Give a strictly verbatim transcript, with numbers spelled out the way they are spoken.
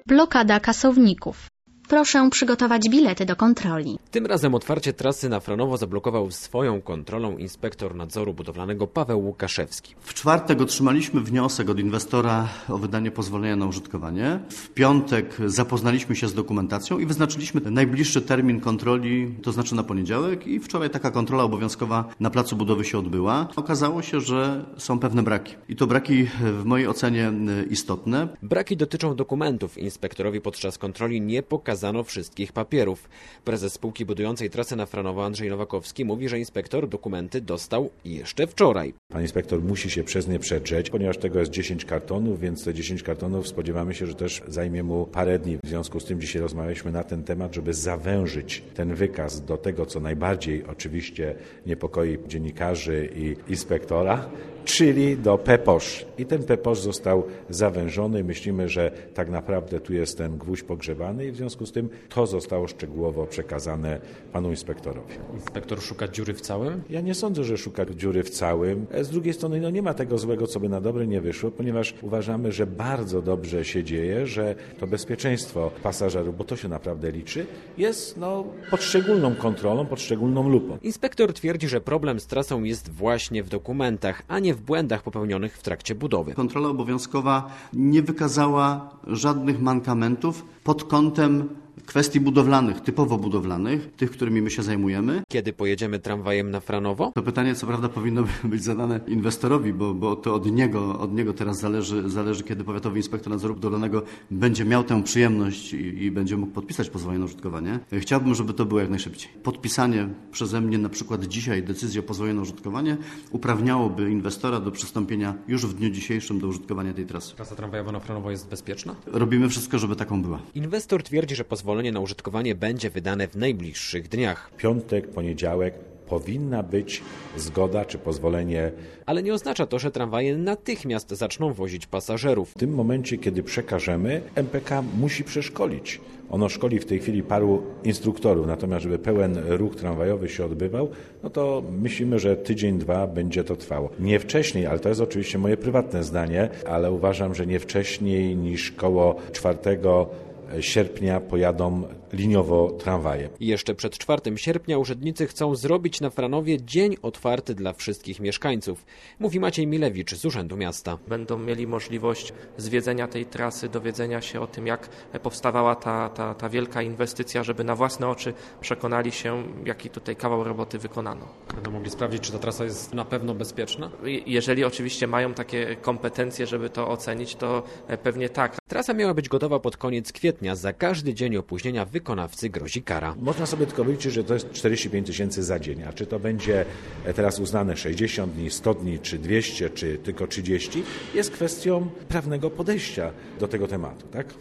Blokada kasowników. Proszę przygotować bilety do kontroli. Tym razem otwarcie trasy na Franowo zablokował swoją kontrolą inspektor nadzoru budowlanego Paweł Łukaszewski. W czwartek otrzymaliśmy wniosek od inwestora o wydanie pozwolenia na użytkowanie. W piątek zapoznaliśmy się z dokumentacją i wyznaczyliśmy najbliższy termin kontroli, to znaczy na poniedziałek, i wczoraj taka kontrola obowiązkowa na placu budowy się odbyła. Okazało się, że są pewne braki. I to braki w mojej ocenie istotne. Braki dotyczą dokumentów. Inspektorowi podczas kontroli nie pokazano Pokazano wszystkich papierów. Prezes spółki budującej trasę na Franowo Andrzej Nowakowski mówi, że inspektor dokumenty dostał jeszcze wczoraj. Pan inspektor musi się przez nie przedrzeć, ponieważ tego jest dziesięć kartonów, więc te dziesięć kartonów spodziewamy się, że też zajmie mu parę dni. W związku z tym dzisiaj rozmawialiśmy na ten temat, żeby zawężyć ten wykaz do tego, co najbardziej oczywiście niepokoi dziennikarzy i inspektora, czyli do Peposz. I ten Peposz został zawężony. Myślimy, że tak naprawdę tu jest ten gwóźdź pogrzebany i w związku z tym to zostało szczegółowo przekazane panu inspektorowi. Inspektor szuka dziury w całym? Ja nie sądzę, że szuka dziury w całym. Z drugiej strony no nie ma tego złego, co by na dobre nie wyszło, ponieważ uważamy, że bardzo dobrze się dzieje, że to bezpieczeństwo pasażerów, bo to się naprawdę liczy, jest no, pod szczególną kontrolą, pod szczególną lupą. Inspektor twierdzi, że problem z trasą jest właśnie w dokumentach, a nie w błędach popełnionych w trakcie budowy. Kontrola obowiązkowa nie wykazała żadnych mankamentów pod kątem kwestii budowlanych, typowo budowlanych, tych, którymi my się zajmujemy. Kiedy pojedziemy tramwajem na Franowo? To pytanie co prawda powinno być zadane inwestorowi, bo, bo to od niego, od niego teraz zależy, zależy, kiedy powiatowy inspektor nadzoru budowlanego będzie miał tę przyjemność i, i będzie mógł podpisać pozwolenie na użytkowanie. Chciałbym, żeby to było jak najszybciej. Podpisanie przeze mnie na przykład dzisiaj decyzji o pozwoleniu na użytkowanie uprawniałoby inwestora do przystąpienia już w dniu dzisiejszym do użytkowania tej trasy. Trasa tramwajowa na Franowo jest bezpieczna? Robimy wszystko, żeby taką była. Inwestor twierdzi, że pozwolenie na użytkowanie będzie wydane w najbliższych dniach. Piątek, poniedziałek powinna być zgoda czy pozwolenie. Ale nie oznacza to, że tramwaje natychmiast zaczną wozić pasażerów. W tym momencie, kiedy przekażemy, M P K musi przeszkolić. Ono szkoli w tej chwili paru instruktorów, natomiast żeby pełen ruch tramwajowy się odbywał, no to myślimy, że tydzień, dwa będzie to trwało. Nie wcześniej, ale to jest oczywiście moje prywatne zdanie, ale uważam, że nie wcześniej niż koło czwartego sierpnia pojadą liniowo tramwaje. Jeszcze przed czwartym sierpnia urzędnicy chcą zrobić na Franowie dzień otwarty dla wszystkich mieszkańców. Mówi Maciej Milewicz z Urzędu Miasta. Będą mieli możliwość zwiedzenia tej trasy, dowiedzenia się o tym, jak powstawała ta, ta, ta wielka inwestycja, żeby na własne oczy przekonali się, jaki tutaj kawał roboty wykonano. Będą mogli sprawdzić, czy ta trasa jest na pewno bezpieczna? Jeżeli oczywiście mają takie kompetencje, żeby to ocenić, to pewnie tak. Trasa miała być gotowa pod koniec kwietnia. Za każdy dzień opóźnienia wykonawcy grozi kara. Można sobie tylko wyliczyć, że to jest czterdzieści pięć tysięcy za dzień. A czy to będzie teraz uznane sześćdziesiąt dni, sto dni, czy dwieście, czy tylko trzydzieści, jest kwestią prawnego podejścia do tego tematu, tak?